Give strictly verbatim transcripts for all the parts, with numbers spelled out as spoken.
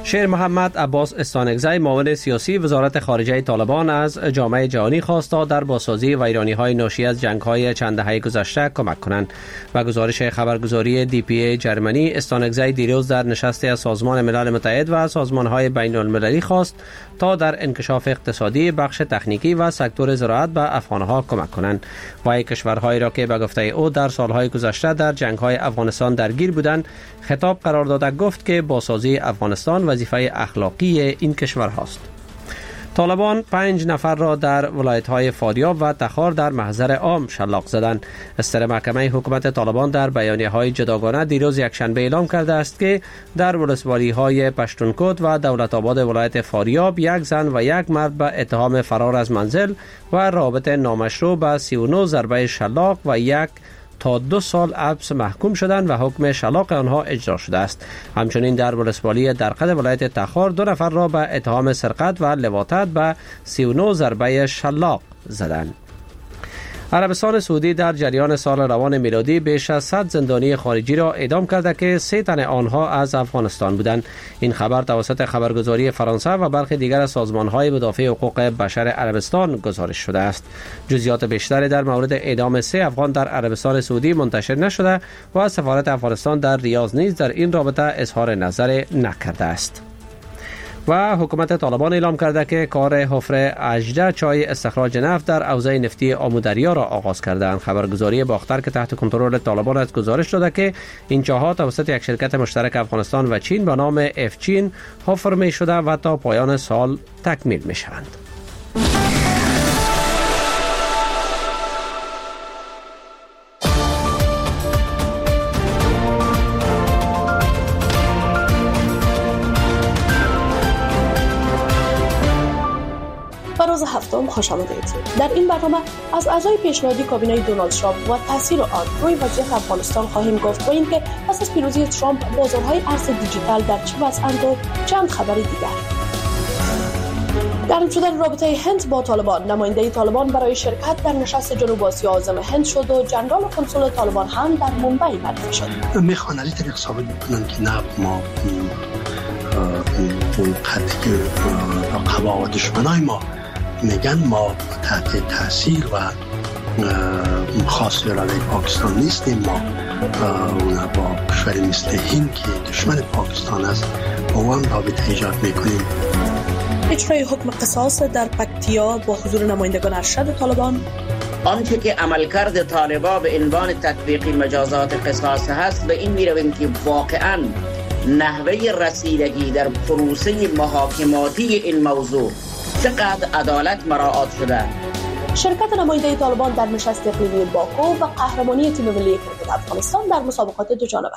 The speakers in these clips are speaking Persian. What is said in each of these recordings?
شیر محمد عباس استانکزی معاون سیاسی وزارت خارجه طالبان از جامعه جهانی خواست تا در بازسازی ویرانی‌های ناشی از جنگ‌های چند دهه گذشته کمک کنند و گزارش خبرگزاری دی پی ای جرمنی استانکزی دیروز در نشستی از سازمان ملل متحد و سازمان‌های بین‌المللی خواست تا در انکشاف اقتصادی، بخش تکنیکی و سکتور زراعت به افغان‌ها کمک کنند. و کشورهایی را که به گفته او در سال‌های گذشته در جنگ‌های افغانستان درگیر بودند خطاب قرار داده گفت که بازسازی افغانستان وظیفه اخلاقی این کشور هاست. طالبان پنج نفر را در ولایت‌های فاریاب و تخار در محضر عام شلاق زدند. استر محکمه حکومت طالبان در بیانیه‌های جداگانه دیروز یکشنبه اعلام کرده است که در ولسوالی‌های پشتونکوت و دولت آباد ولایت فاریاب یک زن و یک مرد به اتهام فرار از منزل و رابطه نامشروع به سی و نه ضربه شلاق و یک تا دو سال حبس محکوم شدند و حکم شلاق آنها اجرا شده است. همچنین در ولسوالی درقد ولایت تخار دو نفر را به اتهام سرقت و لواطت به سی و نه ضربه شلاق زدند. عربستان سعودی در جریان سال روان میلادی بیش از صد زندانی خارجی را اعدام کرده که سه تن آنها از افغانستان بودند. این خبر توسط خبرگزاری فرانسه و برخی دیگر از سازمان‌های مدافع حقوق بشر عربستان گزارش شده است. جزئیات بیشتری در مورد اعدام سه افغان در عربستان سعودی منتشر نشده و سفارت افغانستان در ریاض نیز در این رابطه اظهار نظر نکرده است. و حکومت طالبان اعلام کرده که کار حفره هجده چای استخراج نفت در حوزه نفتی آمودریا را آغاز کردند. خبرگزاری باختر که تحت کنترل طالبان است گزارش داده که این چاه‌ها توسط یک شرکت مشترک افغانستان و چین به نام اف چین حفر می شده و تا پایان سال تکمیل می شوند. روز هفتم خوش آمدید. در این برنامه از اعضای پیشنهادی کابینه دونالد ترامپ و تاثیر آن روی وضعیت افغانستان خواهیم گفت و اینکه پس از پیروزی ترامپ بازارهای ارز دیجیتال در چه وضعند و چند خبر دیگر. گرم شدن رابطه هند با طالبان، نماینده طالبان برای شرکت در نشست جنوب آسیا عازم هند شد و جنرال قنسول طالبان هم در ممبئی معرفی شد. میخوان از طریق ثابت بکنن که نه ما اون قطعی رقبا و دشمنای ما میگن ما تحت تاثیر و خاص ارائه پاکستان نیستیم. ما با کشوری مثل هند که دشمن پاکستان است با هم رابطه ایجاد میکنیم. اجرای حکم قصاص در پکتیا با حضور نمایندگان ارشد طالبان. آنچه که عملکرد طالبان به عنوان تطبیق مجازات قصاص هست به این میرویم که واقعاً نحوه رسیدگی در پروسه محاکماتی این موضوع چقدر عدالت مراعات شده. شرکت نماینده طالبان در نشست اقلیمی باکو و قهرمانی تیم ملی کرکت افغانستان در مسابقات دو جانبه.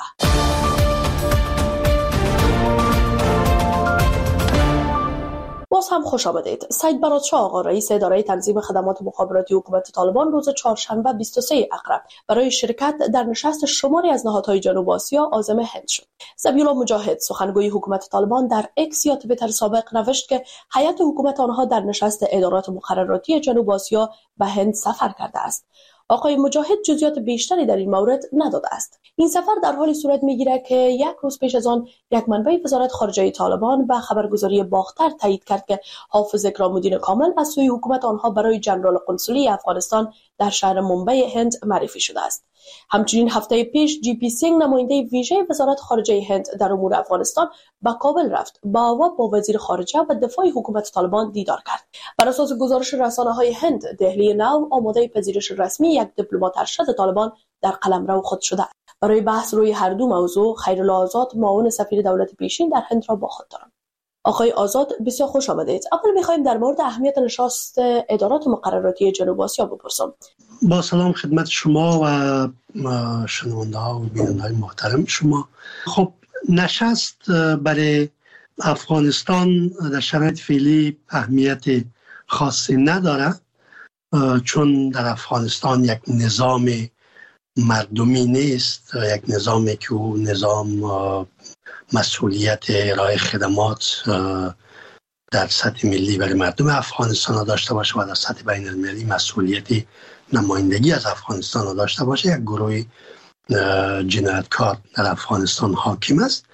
باز هم خوش آمدید. سید برادشاه آقا رئیس اداره تنظیم خدمات مخابراتی حکومت طالبان روز چهارشنبه بیست و سوم اقرب برای شرکت در نشست شماری از نهادهای جنوب آسیا عازم هند شد. ذبیحالله مجاهد سخنگوی حکومت طالبان در اکس یا توییتر سابق نوشت که هیئت حکومت آنها در نشست ادارات مقرراتی جنوب آسیا به هند سفر کرده است. آقای مجاهد جزئیات بیشتری در این مورد نداده است. این سفر در حالی صورت میگیرد که یک روز پیش از آن یک منبع وزارت خارجه طالبان به خبرگزاری باختر تایید کرد که حافظ اکرام‌الدین کامل از سوی حکومت آنها برای جنرال قنسولی افغانستان در شهر ممبئی هند معرفی شده است. همچنین هفته پیش جی پی سینگ نماینده ویژه وزارت خارجه هند در امور افغانستان به کابل رفت با و با وزیر خارجه و دفاع حکومت طالبان دیدار کرد. بر اساس گزارش رسانه‌های هند، دهلی نو آماده پذیرش رسمی یک دیپلمات ارشد طالبان در قلمرو خود شده. برای بحث روی هر دو موضوع خیرالله آزاد معاون سفیر دولت پیشین در هند را با خود دارم. آقای آزاد بسیار خوش آمدید. اول می‌خوایم در مورد اهمیت نشست ادارات مقرراتی جنوب آسیا بپرسم. با سلام خدمت شما و شنونده‌ها و بیننده‌های محترم شما. خب نشست برای افغانستان در شرایط فعلی اهمیت خاصی نداره، چون در افغانستان یک نظام مردمی نیست، یک نظامی که او نظام مسئولیت ارائه خدمات در سطح ملی برای مردم افغانستان را داشته باشه و در سطح بین المللی مسئولیت نمایندگی از افغانستان را داشته باشه. یک گروه جنایتکار در افغانستان حاکم است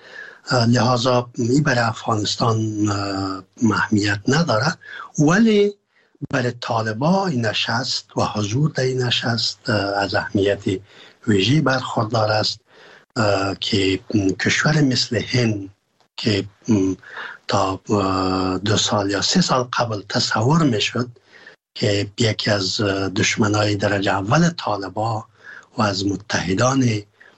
لحاظا این برای افغانستان اهمیت نداره، ولی برای طالبان این نشست و حضور در این نشست از اهمیت ویژه برخوردار است که کشور مثل هند که تا دو سال یا سه سال قبل تصور میشد که یکی از دشمنای درجه اول طالبان و از متحدان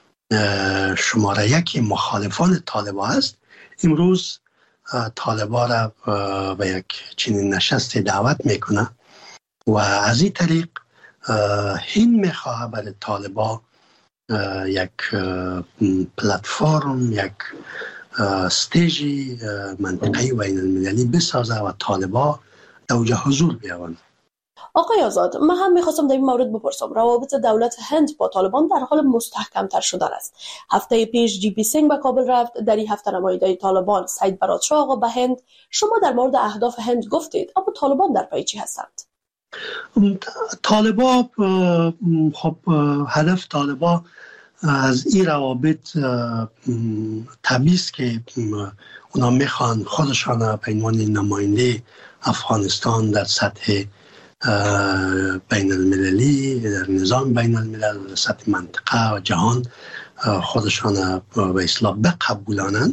شماره یکی مخالفان طالبان است، امروز طالبان را به یک چنین نشست دعوت میکنه و از این طریق هند میخواه برای طالبان یک پلتفرم، یک استیجی منطقه‌ای بین المللی بسازه و طالبان در اونجا حضور بیاورند. آقای آزاد، من هم میخواستم در این مورد بپرسم. روابط دولت هند با طالبان در حال مستحکم تر شدن است. هفته پیش جی پی سینگ به کابل رفت. در این هفته نماینده طالبان سعید برادشاه آقا به هند. شما در مورد اهداف هند گفتید، اما طالبان در پی چی هستند؟ طالبان خب هدف طالبان از این روابط طبیعی است که اونا میخوان خودشان به عنوان نماینده افغانستان در سطح بین المللی، در نظام بین الملل، در سطح منطقه و جهان خودشان به اصطلاح بقبولانند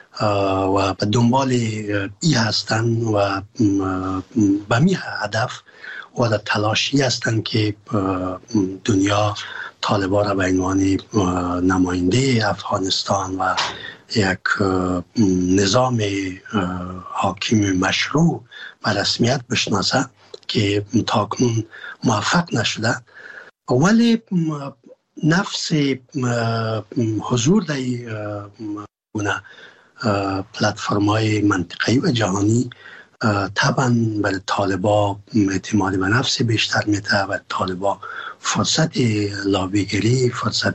و به دنبال ای هستند و به می هدف و در تلاشی هستند که دنیا طالبان را به عنوان نماینده افغانستان و یک نظام حاکم مشروع و رسمیت بشناسه که تاکنون موفق نشده، ولی نفس حضور در گونه پلتفرم‌های منطقه‌ای و جهانی طبعا برای طالبان اعتماد به نفس بیشتر میده و طالبان فرصت لابیگری، فرصت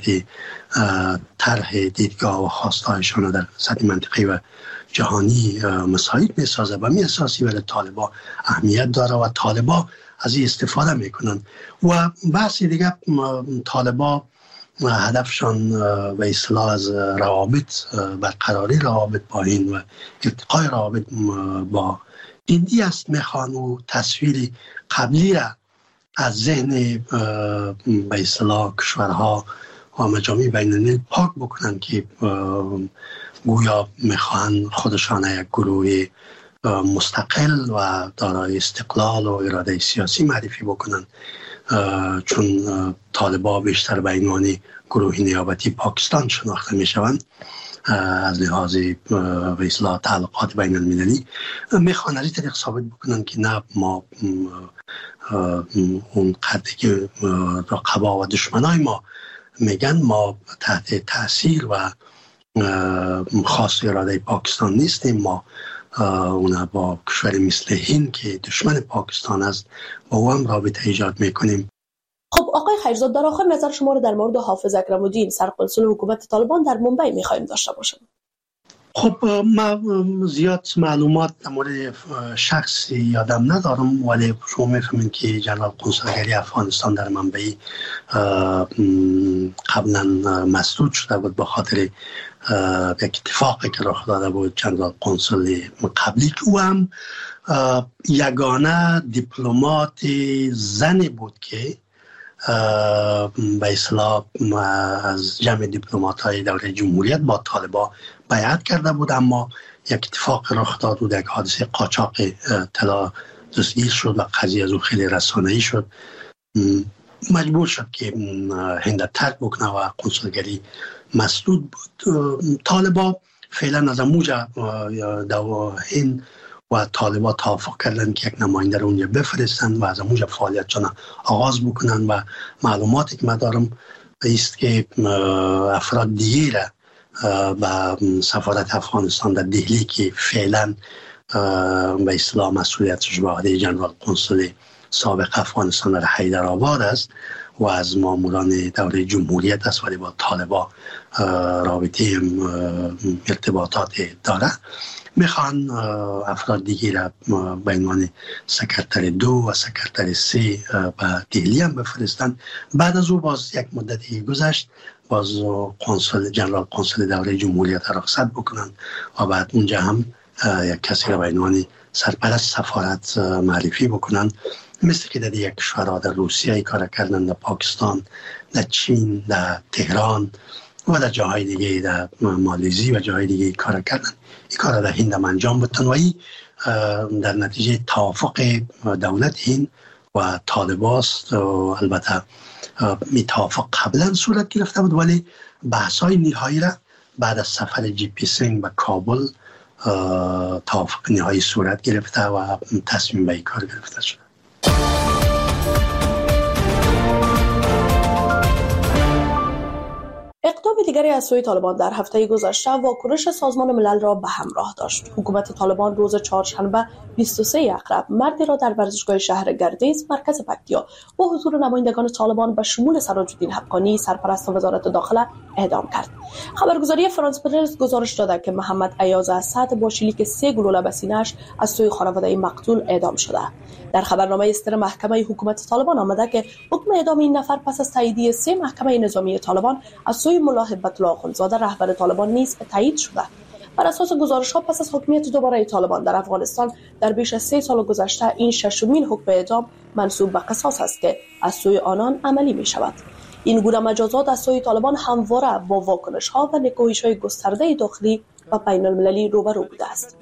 طرح دیدگاه و خواستهایشان در سطح منطقه‌ای و جهانی مساعد میسازه و می اساسی برای طالبان اهمیت داره و طالبان از این استفاده میکنن. و بحث دیگه طالبان هدفشان به اصطلاح از روابط، برقراری روابط با هند و ارتقای روابط با هندی است. میخوان و تصویر قبلی را از ذهن به اصطلاح کشورها و مجامع بین الملل پاک بکنن که گویا میخوان خودشان یک گروه مستقل و دارای استقلال و اراده سیاسی معرفی بکنن، چون طالبان بیشتر به عنوان گروه نیابتی پاکستان شناخته میشوند از لحاظ به اصطلاح تعلقات بین المللی. میخوان از این طریق ثابت بکنن که نه، ما اون قدری که رقبا و دشمنای ما میگن ما تحت تاثیر و خاص اراده پاکستان نیستیم، ما اونا با کشور مثل هند که دشمن پاکستان است با او هم رابطه ایجاد میکنیم. خب آقای خیرزاد، در آخر نظر شما رو در مورد حافظ اکرم الدین سرقنسول حکومت طالبان در منبع میخوایم داشته باشم. خب من زیاد معلومات در مورد شخصی یادم ندارم، ولی شما میفهمین که جنرال قنصلگری افغانستان در منبعی قبلا مسدود شده بود به خاطر یک اتفاقی که رخ داده بود. جنرال قنصل قبلی که او هم یگانه دیپلمات زنی بود که به اصطلاح از جمع دیپلمات های دوره جمهوریت با طالبان بیعت کرده بود، اما یک اتفاق رخ داد و یک حادثه قاچاق طلا دستگیر شد و قضیه از او خیلی رسانه‌ای شد. مجبور شد که هند ترک بکنه و قنصلگری مسدود بود. طالبان فعلا از موجه دو هند و طالبان توافق کردن که یک نماینده رو اونجا بفرستن و از موجه فعالیتشان آغاز بکنن و معلوماتی که من دارم است که افراد دیگه را به سفارت افغانستان در دهلی که فعلا به اصطلاح مسئولیتش به عهده جنرال قنصل سابق افغانستان در حیدرآباد است و از ماموران دوره جمهوریت است ولی با طالبان رابطه ارتباطات داره، میخوان افراد دیگه را به عنوان سکرتر دو و سکرتر سه به دهلی هم بفرستن. بعد از او باز یک مدتی گذشت، باز قنصل جنرال قنصل دوره جمهوریت را رخصت بکنن و بعد اونجا هم یک کسی را به عنوان سرپرست سفارت معرفی بکنن، مثل که در یک کشورها در روسیه کار کردن، در پاکستان، در چین، در تهران و در جاهای دیگه، در مالزی و جاهای دیگه کار کردن. این کار در هند هم انجام بودن و این در نتیجه توافق دولت هند و طالباست. البته می توافق قبلا صورت گرفته بود ولی بحث‌های نهایی را بعد از سفر جی پی سینگ به کابل توافق نهایی صورت گرفته و تصمیم به این کار گرفته شد. اقدام دیگری از سوی طالبان در هفته گذشته واکنش سازمان ملل را به همراه داشت. حکومت طالبان روز چهارشنبه بیست و سوم اکرب مردی را در ورزشگاه شهر گردیز مرکز پکتیا با حضور نمایندگان طالبان به شمول سراج‌الدین حقانی سرپرست وزارت داخله اعدام کرد. خبرگزاری فرانس پرس گزارش داده که محمد ایاز اسد با شلیک سه گلوله به سینه‌اش از سوی خانواده مقتول اعدام شده. در خبرنامه استر محکمه حکومت طالبان آمده که حکم اعدام این نفر پس از تاییدیه سه محکمه نظامی طالبان از سوی ملا هیبت الله اخوندزاده رهبر طالبان نیز تایید شده. بر اساس گزارش‌ها پس از حکمیت دوباره طالبان در افغانستان در بیش از سه سال گذشته این ششمین حکم اعدام منسوب به قصاص است که از سوی آنان عملی می شود. این گونه مجازات از سوی طالبان همواره با واکنش‌ها و نکوهش‌های گسترده داخلی و بین المللی روبرو بوده است.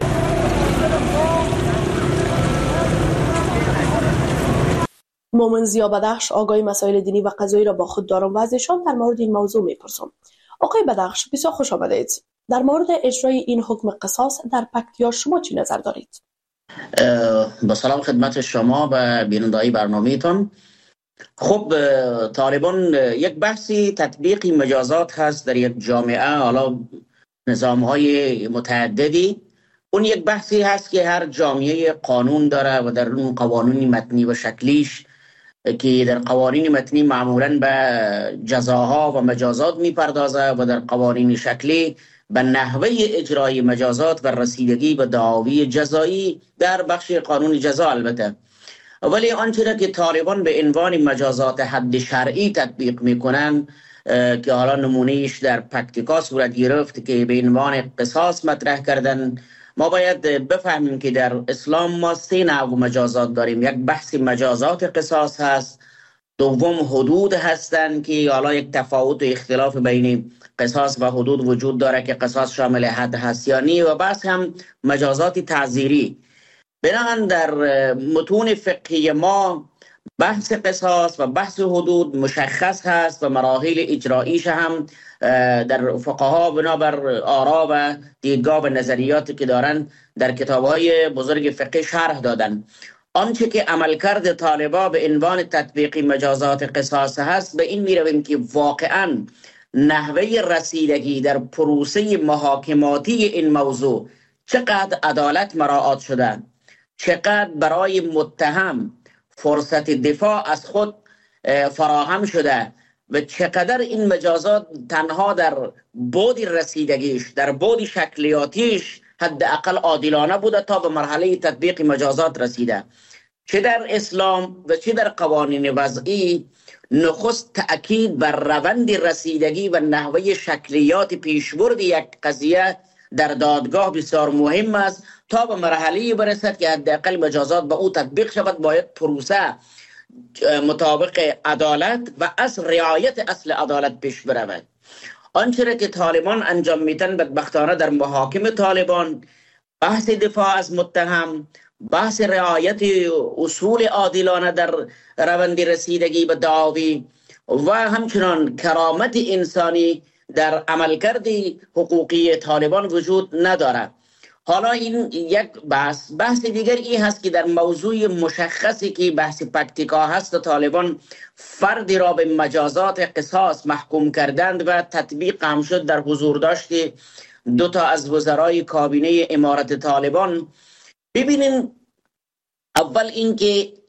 مومن ضیا بدخش آگاهی مسائل دینی و قضایی را با خود دارم و از ایشان در مورد این موضوع می‌پرسم. آقای بدخش بسیار خوش آمدید. در مورد اجرای این حکم قصاص در پکتیا شما چی نظر دارید؟ با سلام خدمت شما و بینندگان برنامه‌تان. خب طالبان یک بحثی تطبیق مجازات هست در یک جامعه، حالا نظام‌های متعددی. اون یک بحثی هست که هر جامعه قانون داره و در اون قوانین متنی و شکلیش که در قوانین متنی معمولاً به جزاها و مجازات میپردازه و در قوانین شکلی به نحوه اجرای مجازات و رسیدگی به دعاوی جزایی در بخش قانون جزا. البته ولی آنچه که طالبان به عنوان مجازات حد شرعی تطبیق میکنن که حالا نمونهش در پکتیکا صورت گرفت که به عنوان قصاص مطرح کردن، ما باید بفهمیم که در اسلام ما سه نوع مجازات داریم. یک بحث مجازات قصاص هست، دوم حدود هستند که حالا یک تفاوت و اختلاف بین قصاص و حدود وجود داره که قصاص شامل حد هست یا نی، و بحث هم مجازات تعزیری. بنابراین در متون فقهی ما بحث قصاص و بحث حدود مشخص هست و مراحل اجراییش هم در فقها بنابر آرا و دیدگاه و نظریاتی که دارن در کتاب‌های بزرگ فقهی شرح دادن. آنچه که عملکرد طالبا به عنوان تطبیق مجازات قصاص هست، به این میرویم که واقعاً نحوه رسیدگی در پروسه محاکماتی این موضوع چقدر عدالت مراعات شده، چقدر برای متهم فرصت دفاع از خود فراهم شده و چقدر این مجازات تنها در بعد رسیدگیش، در بعد شکلیاتیش حداقل عادلانه بوده تا به مرحله تطبیق مجازات رسیده. چه در اسلام و چه در قوانین وضعی نخست تأکید بر روند رسیدگی و نحوه شکلیات پیشبرد یک قضیه در دادگاه بسیار مهم است تا به مرحله برسد که حداقل مجازات به او تطبیق شود. باید پروسه مطابق عدالت و از رعایت اصل عدالت پیش برود. آنچه که طالبان انجام میدن بدبختانه در محاکم طالبان، بحث دفاع از متهم، بحث رعایت اصول عادلانه در روند رسیدگی به دعاوی و همچنان کرامت انسانی در عملکرد حقوقی طالبان وجود نداره. حالا این یک بحث بحث دیگر این هست که در موضوع مشخصی که بحث پکتیکا هست، طالبان فردی را به مجازات قصاص محکوم کردند و تطبیق هم شد در حضور داشت دو تا از وزرای کابینه امارت طالبان. ببینین، اول اینکه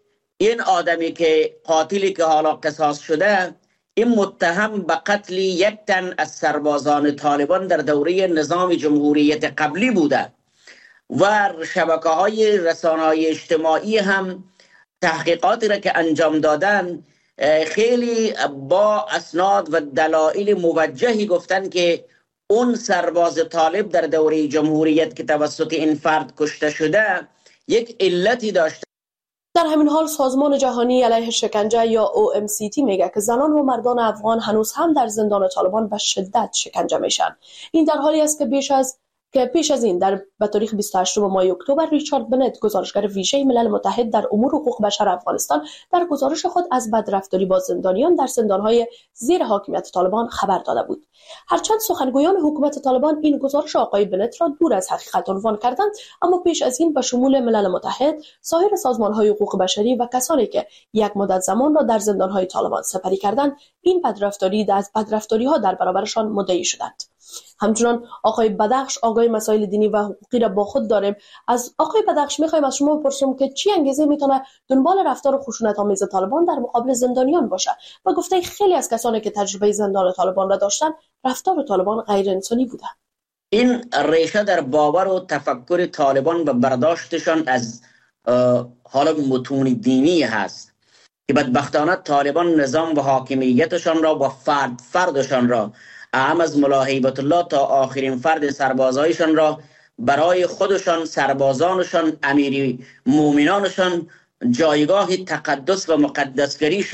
این آدمی که قاتلی که حالا قصاص شده، این متهم به قتل یک تن از سربازان طالبان در دوره نظام جمهوریت قبلی بوده و شبکه های رسانه های اجتماعی هم تحقیقاتی را که انجام دادن خیلی با اسناد و دلایل موجهی گفتن که اون سرباز طالب در دوره جمهوریت که توسط این فرد کشته شده یک علتی داشته. در همین حال سازمان جهانی علیه شکنجه یا او ام سی تی میگه که زنان و مردان افغان هنوز هم در زندان طالبان به شدت شکنجه میشن. این در حالی است که بیش از که پیش از این در به تاریخ بیست و هشتم ماه اکتبر ریچارد بنت گزارشگر ویژه ملل متحد در امور حقوق بشر افغانستان در گزارش خود از بدرفتاری با زندانیان در زندان‌های زیر حاکمیت طالبان خبر داده بود. هرچند سخنگویان حکومت طالبان این گزارش آقای بنت را دور از حقیقت عنوان کردند، اما پیش از این به شمول ملل متحد، سایر سازمان‌های حقوق بشری و کسانی که یک مدت زمان را در زندان‌های طالبان سپری کردند، این بدرفتاری از بدرفتاری‌ها در برابرشان مدعی شدند. همچنان آقای بدخش آگاه مسائل دینی و حقوقی را با خود داریم. از آقای بدخش میخوایم از شما بپرسیم که چی انگیزه میتونه دنبال رفتار خشونت‌آمیز طالبان در مقابل زندانیان باشه و گفته خیلی از کسانی که تجربه زندان طالبان را داشتن رفتار طالبان غیر انسانی بوده. این ریشه در باور و تفکر طالبان و برداشتشان از حالا متون دینی هست که بدبختانه طالبان نظام و حاکمیتشان را و فرد فردشان را اهم از ملا هیبت الله تا آخرین فرد سربازایشان را برای خودشان، سربازانشان، امیر مومنانشان جایگاه تقدس و مقدسگری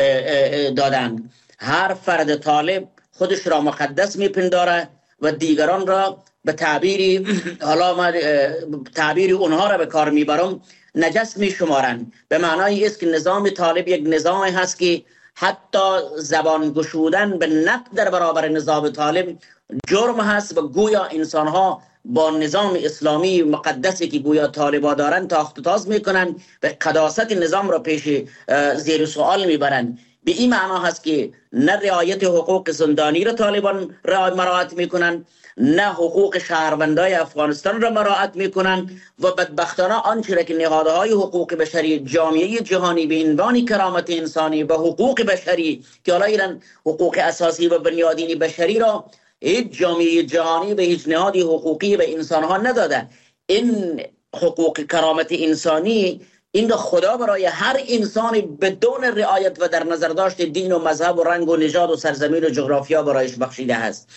دادند. هر فرد طالب خودش را مقدس میپنداره و دیگران را به تعبیری حالا ما تعبیری اونها را به کار میبرم نجس میشمارند. به معنای است که نظام طالب یک نظامی هست که حتی زبان گشودن به نقد در برابر نظام طالب جرم هست و گویا انسانها با نظام اسلامی مقدسی که گویا طالبا دارن تاخت و تاز میکنن و قداست نظام را پیش زیر سوال میبرن. به این معنا هست که نه رعایت حقوق زندانی را طالبان را مراعات میکنن، نه حقوق شهروندای افغانستان را مراعات میکنن و بدبختانه آنچه را که نهادهای حقوق بشری جامعه جهانی به عنوان کرامت انسانی و حقوق بشری که حالا ایران حقوق اساسی و بنیادین بشری را هیچ جامعه جهانی و هیچ نهادی حقوقی به انسانها نداده. این حقوق کرامت انسانی این خدا برای هر انسانی بدون رعایت و در نظر داشت دین و مذهب و رنگ و نژاد و سرزمین و جغرافیا برایش بخشیده است.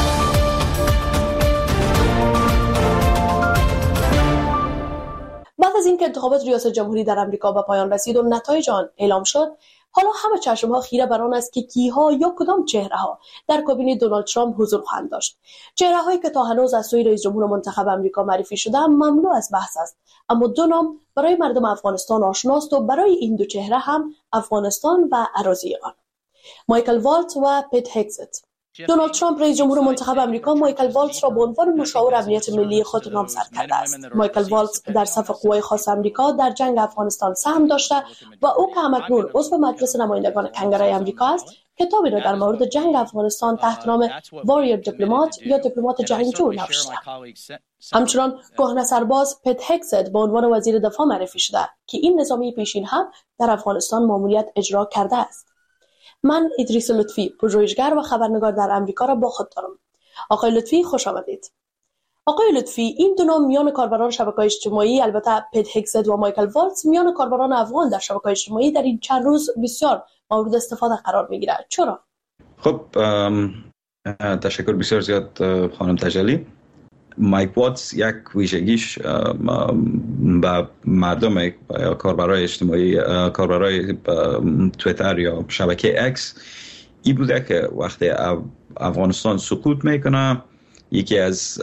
بعد از اینکه انتخابات ریاست جمهوری در امریکا به پایان رسید و نتایج آن اعلام شد، حالا همه چشم‌ها خیره بر آن است که کیها یا کدام چهره‌ها در کابینه دونالد ترامپ حضور خواهند داشت. چهره‌هایی که تا هنوز از سوی رئیس جمهور منتخب امریکا معرفی شده مملو از بحث است، اما دو نام برای مردم افغانستان آشناست و برای این دو چهره هم افغانستان و اراضی آن: مایکل والتز و پیت هگزت. دونالد ترامپ رئیس جمهور منتخب امریکا مایکل والتز را به عنوان مشاور امنیت ملی خود نامزد کرده است. مایکل والتز در صف قوای خاص امریکا در جنگ افغانستان سهم داشته و او که همکنون عضو مجلس نمایندگان کنگره امریکا است، کتابی را در مورد جنگ افغانستان تحت نام واریر دیپلمات یا دیپلمات جنگجو نوشته. همچنان کهنه سرباز پیت هگزت به عنوان وزیر دفاع معرفی شده که این نظامی پیشین هم در افغانستان ماموریت اجرا کرده است. من ادریس لطفی، پژوهشگر و خبرنگار در امریکا را با خود دارم. آقای لطفی خوش آمدید. آقای لطفی، این دو نام میان کاربران شبکه‌های اجتماعی، البته پیت هگزت و مایکل والتز میان کاربران افغان در شبکه‌های اجتماعی در این چند روز بسیار مورد استفاده قرار میگیرد. چرا؟ خب تشکر بسیار زیاد خانم تجلی. مایک واتس یک ویژگیش با مردم یا کاربرای اجتماعی، کاربرای تویتر یا شبکه اکس ای بوده که وقتی افغانستان سقوط میکنه یکی از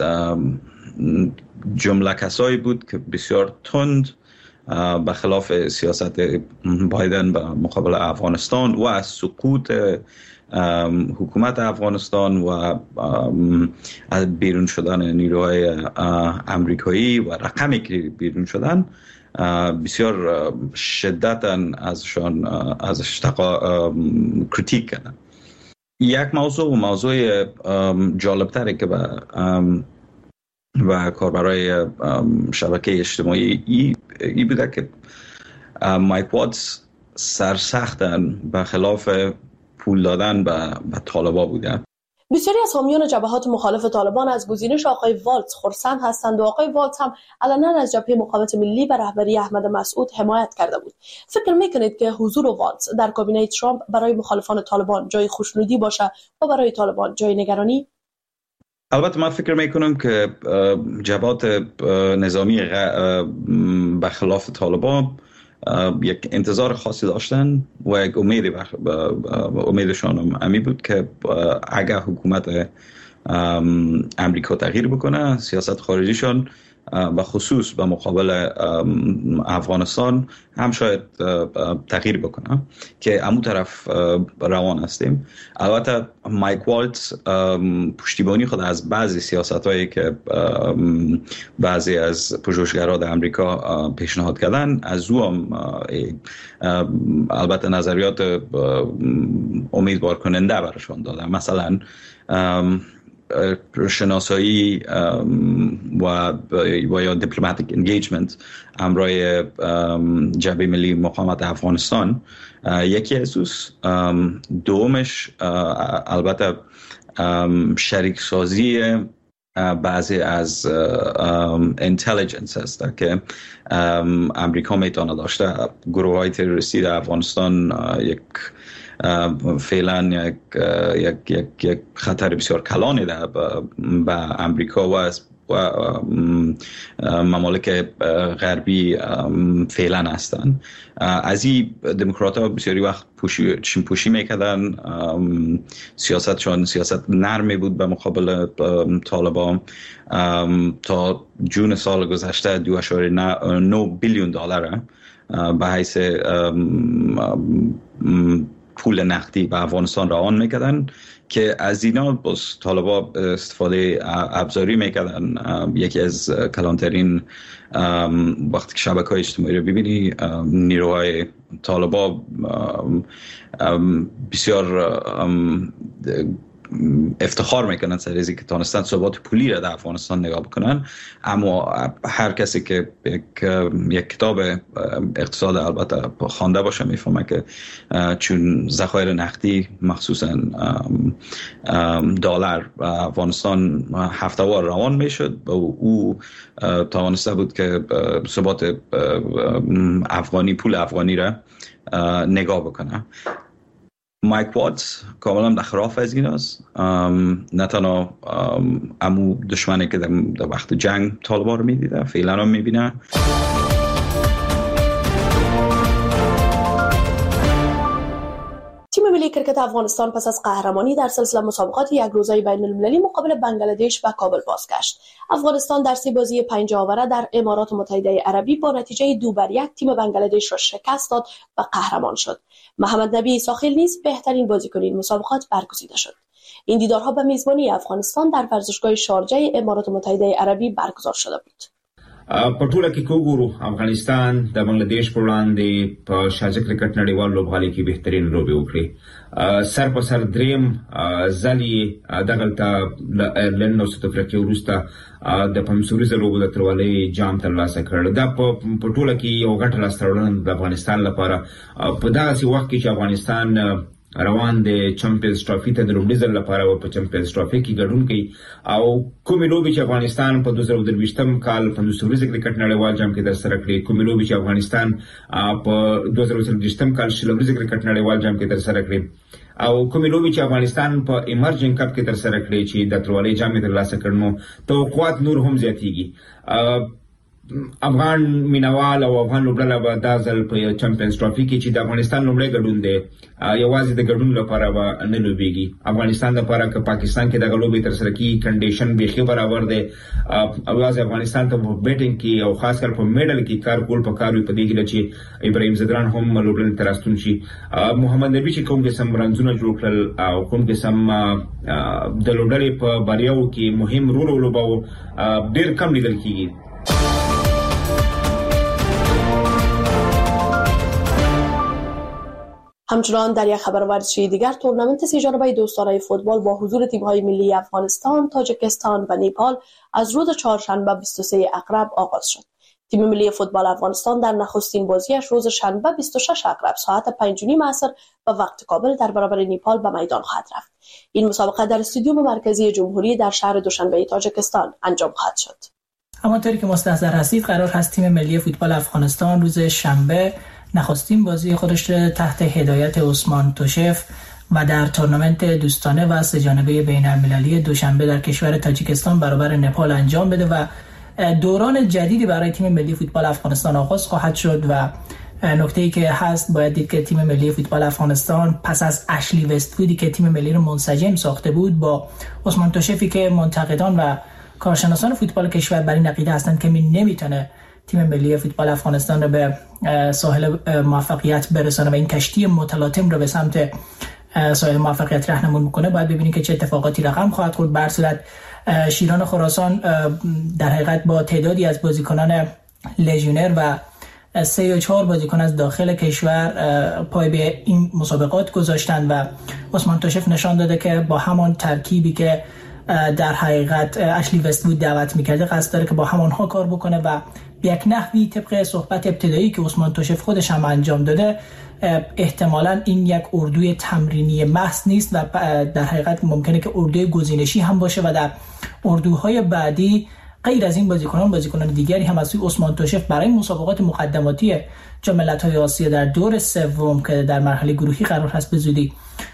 جمله کسایی بود که بسیار تند به خلاف سیاست بایدن به مقابل افغانستان و از سقوط حکومت افغانستان و از بیرون شدن نیروهای امریکایی و رقمی که بیرون شدن بسیار شدتاً ازشان ازش کریتیک کردن. یک موضوع و موضوع جالبتره که به و کاربرای شبکه اجتماعی ای, ای بوده که مایک واتس سرسختن به خلاف پول دادن به طالبان بوده. بسیاری از حامیان جبهات مخالف طالبان از گزینش آقای والتز خرسند هستند و آقای والتز هم علنا از جبهه مقاومت ملی و رهبری احمد مسعود حمایت کرده بود. فکر میکنید که حضور والتز در کابینه ترامپ برای مخالفان طالبان جای خوشنودی باشه و برای طالبان جای نگرانی؟ البته من فکر میکنم که جبهات نظامی به خلاف طالبان یک انتظار خاصی داشتن و یک امید امیدشان امی بود که اگر حکومت امریکا تغییر بکنه سیاست خارجیشان و خصوص به مقابل افغانستان هم شاید تغییر بکنه که امو طرف روان هستیم. البته مایک والتز پشتیبانی خود از بعضی سیاست هایی که بعضی از پژوهشگران در امریکا پیشنهاد کردن از او هم البته نظریات امیدوار کننده برشان دادن. مثلا شناسایی و و یا دیپلماتیک انگیجمنت همراه جبهه ملی مقاومت افغانستان یکی اساس، دومش البته شریک سازی بعضی از اینتلیجنس هست که امریکا میتونه داشته. گروه های تروریستی در افغانستان یک فعلا یک یک یک یک خطر بسیار کلانی ده به امریکا و و ممالک غربی فعلا هستند. از این دموکرات ها بسیاری وقت پوشی چین پوشی میکردن، سیاستشان سیاست نرمی بود به مقابل طالبان. تا جون سال گذشته دو اشاره نه بیلیون دلار به حیث پول نقدی به افغانستان روان میکردن که از اینا باز طالبا استفاده ابزاری میکردن. یکی از کلانترین وقتی که شبکه‌های اجتماعی رو ببینی نیروهای طالبا بسیار افتخار میکنن سر از اینکه تونستن ثبات پولی را در افغانستان نگاه بکنن. اما هر کسی که یک, یک کتاب اقتصاد البته خوانده باشه میفهمه که چون ذخایر نقدی مخصوصا دلار و افغانستان هفته‌وار روان میشد و او توانسته بود که ثبات افغانی پول افغانی را نگاه بکنه. مایک والتز کاملا در خلاف از این است. نه تنها امو دشمنی که در وقت جنگ طالبان رو میدیده فعلا هم میبینه. تیم ملی کرکت افغانستان پس از قهرمانی در سلسله مسابقات یک روزه بین المللی مقابل بنگلادش به کابل بازگشت. افغانستان در سه بازی پنج آوره در امارات متحده عربی با نتیجه دو بر یک تیم بنگلادش را شکست داد و قهرمان شد. محمد نبی ساخل نیز بهترین بازیکن این مسابقات برگزیده شد. این دیدارها به میزبانی افغانستان در ورزشگاه شارجه امارات متحده عربی برگزار شده بود. په ټوله کې کوګورو افغانستان د بنگلاديش پر وړاندې په شارجه کرکټ نړیوال لوبغالي کې بهترین لوبي وکړي. سر په سر دریم ځلې دغلته ایرلند او ساوث افریقا وروسته د پمسوري زلوبو د ترولې جام ترلاسه کړ. دا په ټوله کې یو غټه لاسته راوړنه د افغانستان لپاره په دغه وخت کې چې افغانستان روان د چمپیونز ټرافي ته د لومړي ځل لپاره او په چمپیونز ټرافي کې ګډون کوي او کومې لوبې چې افغانستان په دوه زره درویشتم کال په پنځوسوریز کرکټ نړیوال جام کې ترسره کړې، کومې لوبې چې افغانستان په دوه زره څلوېښتم کال شلوریز کرکټ نړیوال جام کې ترسره کړې او کومې لوبې چې افغانستان په ایمرجنګ کپ کې ترسره کړې چې د ترولې جام یې ترلاسه کړ، نو توقعات نور هم زیاتېږي. افغان مینوال او افغان لوبډله به دا ځل په چمپیونز ټرافي کې چې د افغانستان لومړی ګډون دی یوازې د ګډون لپاره به نه لوبېږي. افغانستان لپاره که پاکستان کې دغه لوبې ترسره کېږي کنډیشن بیخي برابر دی او یوازې افغانستان ته په بیټینګ کې او خاص کر په میډل کې کار کول پکار وي. په دې هیله چې ابراهیم ځدران هم لوبډلې ته راستون شي. محمد نبي چې کوم قسم رنځونه جوړ کړل او کوم قسم د لوبډلې په بریاو کې مهم رول ولوباوه ډېر کم لیدل کېږي. همچنان در یک خبر ورزشی دیگر تورنمنت سه جانبه دوستانه فوتبال با حضور تیم‌های ملی افغانستان، تاجیکستان و نیپال از روز چهارشنبه بیست و سوم اقرب آغاز شد. تیم ملی فوتبال افغانستان در نخستین بازیش روز شنبه بیست و شش اکتبر ساعت پنج و نیم عصر به وقت کابل در برابر نیپال به میدان خواهد رفت. این مسابقه در استادیوم مرکزی جمهوری در شهر دوشنبه تاجیکستان انجام خواهد شد. همانطوری که مستحضر هستید، قرار هست تیم ملی فوتبال افغانستان روز شنبه نخستین بازی خودش تحت هدایت عثمان توشف و در تورنمنت دوستانه و سه‌جانبه بین‌المللی دوشنبه در کشور تاجیکستان برابر نپال انجام بده و دوران جدیدی برای تیم ملی فوتبال افغانستان آغاز خواهد شد. و نکته‌ای که هست باید دید که تیم ملی فوتبال افغانستان پس از اشلی وست‌وودی که تیم ملی رو منسجم ساخته بود، با عثمان توشفی که منتقدان و کارشناسان فوتبال کشور بر این عقیده هستند که نمیتونه تیم ملی فوتبال افغانستان رو به ساحل موفقیت برسانه و این کشتی متلاطم رو به سمت ساحل موفقیت راهنمایی میکنه، باید ببینیم که چه اتفاقاتی رقم خواهد خورد. به هر صورت شیران خراسان در حقیقت با تعدادی از بازیکنان لژیونر و سه یا چهار بازیکن از داخل کشور پای به این مسابقات گذاشتن و عثمان توشف نشان داده که با همان ترکیبی که در حقیقت اشلی وست‌وود دعوت میکرده قصد داره که با همانها کار بکنه و به یک نحوی طبق صحبت ابتدایی که عثمان توشف خودش هم انجام داده احتمالاً این یک اردوی تمرینی محض نیست و در حقیقت ممکنه که اردوی گزینشی هم باشه و در اردوهای بعدی غیر از این بازیکنان بازیکنان دیگری هم از سوی عثمان توشف برای مسابقات مقدماتی جام ملت‌های آسیا در دور سوم که در مرحله گروهی قرار هست به زودی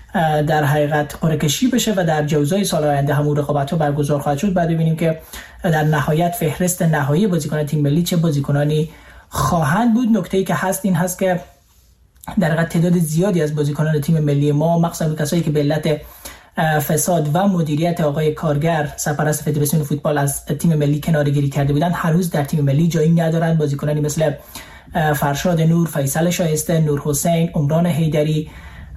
در حقیقت قرعه کشی بشه و در جوزای سال آینده هم رقابت‌ها برگزار خواهد شد. بعد ببینیم که در نهایت فهرست نهایی بازیکنان تیم ملی چه بازیکنانی خواهند بود. نکته‌ای که هست این هست که در حقیقت تعداد زیادی از بازیکنان تیم ملی ما، مخصوصا کسایی که به علت فساد و مدیریت آقای کارگر سرپرست فدراسیون فوتبال از تیم ملی کناره‌گیری کرده بودند، هر روز در تیم ملی جایی ندارند. بازیکنانی مثل فرشاد نور، فیصل شایسته، نور حسین، عمران حیدری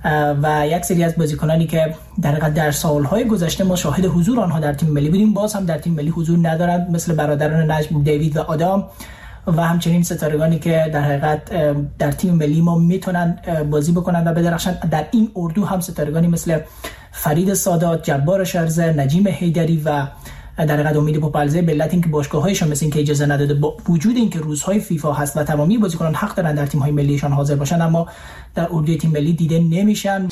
و یک سری از بازیکنانی که در حقیقت در سال‌های گذشته ما شاهد حضور آنها در تیم ملی بودیم باز هم در تیم ملی حضور ندارند، مثل برادران نجم، دیوید و آدام و همچنین ستارگانی که در حقیقت در تیم ملی ما میتونن بازی بکنن و بدرخشن. در این اردو هم ستارگانی مثل فرید سادات، جبار شرزه، نجیم حیدری و در حقیقت امید پوپلزه به علت اینکه باشگاه‌هایشان مثل اینکه اجازه نداده، با وجود اینکه روزهای فیفا هست و تمامی بازیکنان حق دارن در تیم‌های ملیشان حاضر باشن، اما در اردوی تیم ملی دیده نمیشن.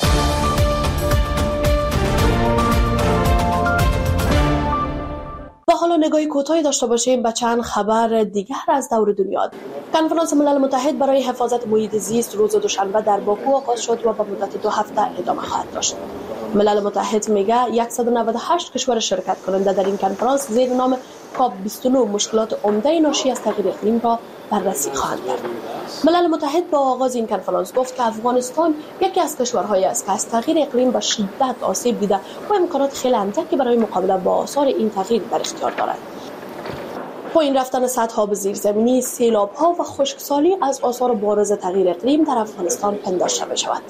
و حالا نگاهی کوتاهی داشته باشیم به چند خبر دیگر از دور دنیا. کنفرانس ملل متحد برای حفاظت محیط زیست روز دوشنبه در باکو آغاز شد و به مدت دو هفته ادامه خواهد داشت. ملل متحد میگه صد و نود و هشت کشور شرکت کننده در این کنفرانس زیر نام کاپ بیست و نه مشکلات عمده ناشی از تغییر اقلیم را بررسی خواهند کرد. ملل متحد با آغاز این کنفرانس گفت که افغانستان یکی از کشورهایی است که از تغییر اقلیم به شدت آسیب دیده و امکانات خیلی اندکی برای مقابله با آثار این تغییر در اختیار دارد. پایین رفتن سطح آب زیرزمینی، سیلاب‌ها و خشکسالی از آثار بارز تغییر اقلیم در افغانستان پنداشته می‌شود.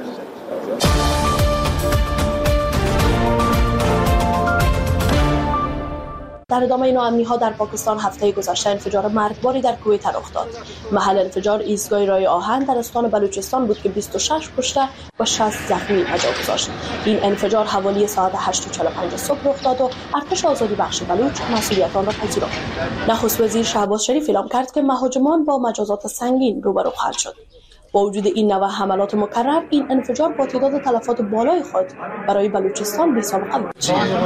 در ادامه ناامنی‌ها در پاکستان هفته گذشته انفجار مرگباری در کویت رخ داد. محل انفجار ایستگاه رای آهن در استان بلوچستان بود که بیست و شش کشته و شصت زخمی جا گذاشت. این انفجار حوالی ساعت هشت و چهل و پنج صبح رخ داد و ارتش آزادی بخش بلوچ مسئولیت آن را پذیرفت. نخست وزیر شهباز شریف اعلام کرد که مهاجمان با مجازات سنگین روبرو خواهند شد. با وجود این نوع حملات مکرر، این انفجار با تعداد تلفات بالای خود برای بلوچستان بی‌سابقه بود.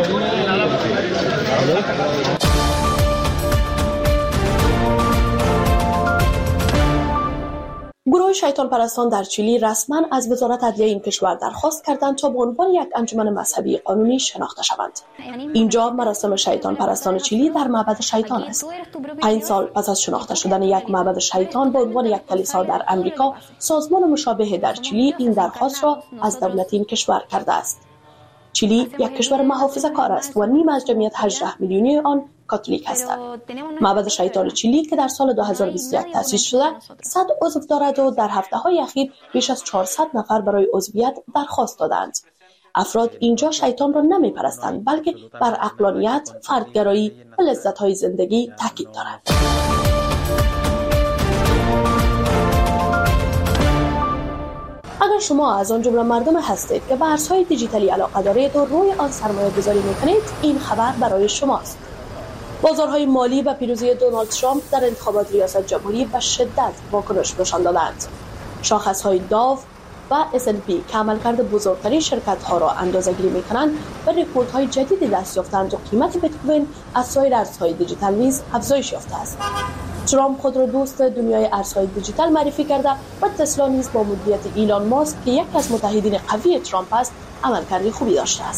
گروه شیطان پرستان در چیلی رسما از وزارت عدلیه این کشور درخواست کردند تا به عنوان یک انجمن مذهبی قانونی شناخته شوند. اینجا مراسم شیطان پرستان چیلی در معبد شیطان است. پنج سال پس از شناخته شدن یک معبد شیطان به عنوان یک کلیسا در امریکا، سازمان مشابه در چیلی این درخواست را از دولت این کشور کرده است. چیلی یک کشور محافظه‌کار است و نیم از جمعیت هجده میلیونی آن کاتولیک هستند. معبد شیطان چیلی که در سال دو هزار و بیست و یک تأسیس شده، صد عضو دارد و در هفته‌های اخیر بیش از چهارصد نفر برای عضویت درخواست دادند. افراد اینجا شیطان را نمی‌پرستند، بلکه بر عقلانیت، فردگرایی و لذت‌های زندگی تاکید دارند. اگر شما از آن جمله مردم هستید که به ارزهای دیجیتالی علاقه دارید و روی آن سرمایه گذاری میکنید، این خبر برای شماست. بازارهای مالی و پیروزی دونالد ترامپ در انتخابات ریاست جمهوری به شدت واکنش نشان دادند. شاخصهای داو و اس اند پی که عملکرد بزرگترین شرکت‌ها را اندازه‌گیری می‌کنند و رکوردهای جدیدی دست یافتند و قیمت بیت کوین از سایر ارزهای دیجیتال نیز افزایش یافته است. ترامپ خود را دوست دنیای ارزهای دیجیتال معرفی کرده و تسلا نیز با مدیریت ایلان ماسک که یکی از متحدین قوی ترامپ است عملکرد خوبی داشته است.